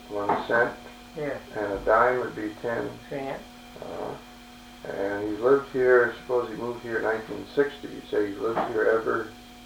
1 cent. Yeah. And a dime would be 10 cents. And he's lived here, suppose he moved here in 1960. You say he's lived here ever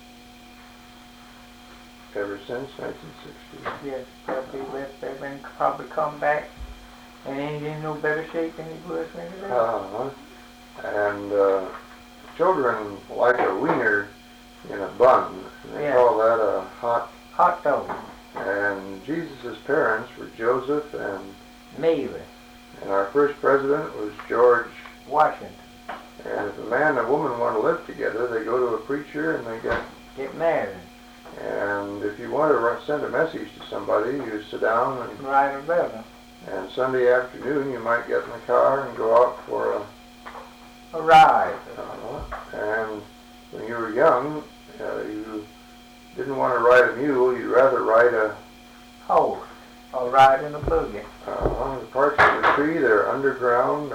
since 1960? Yes, probably left there and probably come back, and he's in no better shape than he was when he left. And children like a wiener in a bun. They call that a hot dog. And Jesus' parents were Joseph and Mary. And our first president was George Washington. And if a man and a woman want to live together, they go to a preacher and they get married. And if you want to send a message to somebody, you sit down and write a letter. And Sunday afternoon, you might get in the car and go out for a ride. And when you were young, you didn't want to ride a mule. You'd rather ride a horse or ride in a buggy. The parts of the tree that are underground,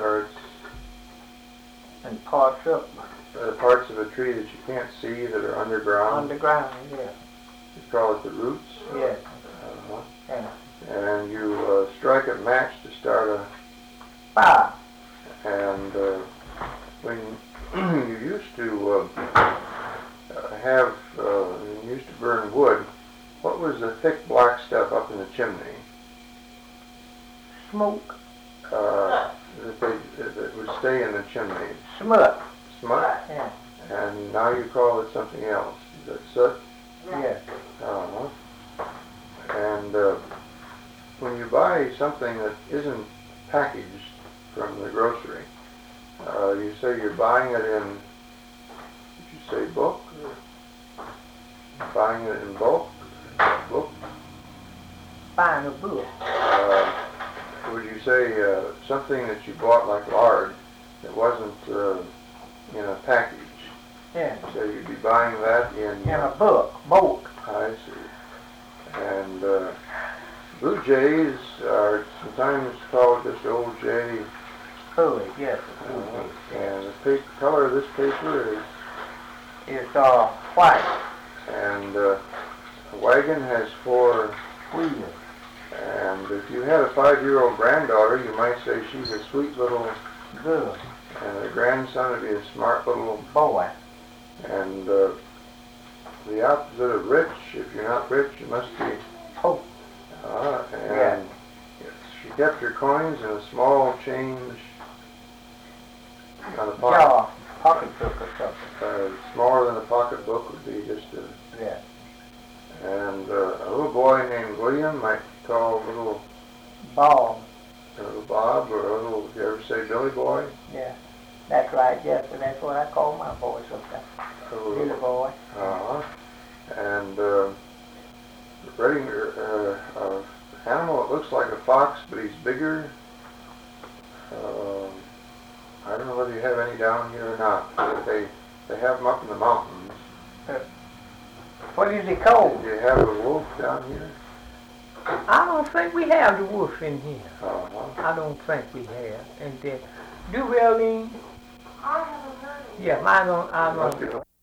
and parts up. The parts of a tree that you can't see that are underground. Underground, yeah. You call it the roots. Yes. Yeah. And you strike a match to start a fire. And when you used to burn wood, what was the thick black stuff up in the chimney? Smoke. That would stay in the chimney. Smut. Smut? Yeah. And now you call it something else. Is that soot? Yes. And when you buy something that isn't packaged from the grocery, you say you're buying it in, did you say bulk? Buying it in bulk? Book? Buying a book. Would you say something that you bought like lard that wasn't in a package? Yeah. So you'd be buying that in a book. Bulk. I see. And Blue Jays are sometimes called just Old Jay. Oh, yes. And the color of this paper is white. And a wagon has 4 wheels. And if you had a 5-year-old granddaughter, you might say she's a sweet little girl. And the grandson would be a smart little boy. And the opposite of rich, if you're not rich, you must be poor. And she kept her coins in a small change on a pocketbook or something. Smaller than a pocketbook would be just a... Yeah. And a little boy named William might call a little... Bob. A little Bob, or a little, you ever say Billy Boy? Yeah. That's right, yes, and that's what I call my boy sometimes. Billy Boy. And an animal that looks like a fox, but he's bigger. I don't know whether you have any down here or not. They have them up in the mountains. What is it called? Do you have a wolf down here? I don't think we have the wolf in here. Uh-huh. I don't think we have. And do we, Eileen? I haven't heard it. Yeah, I don't.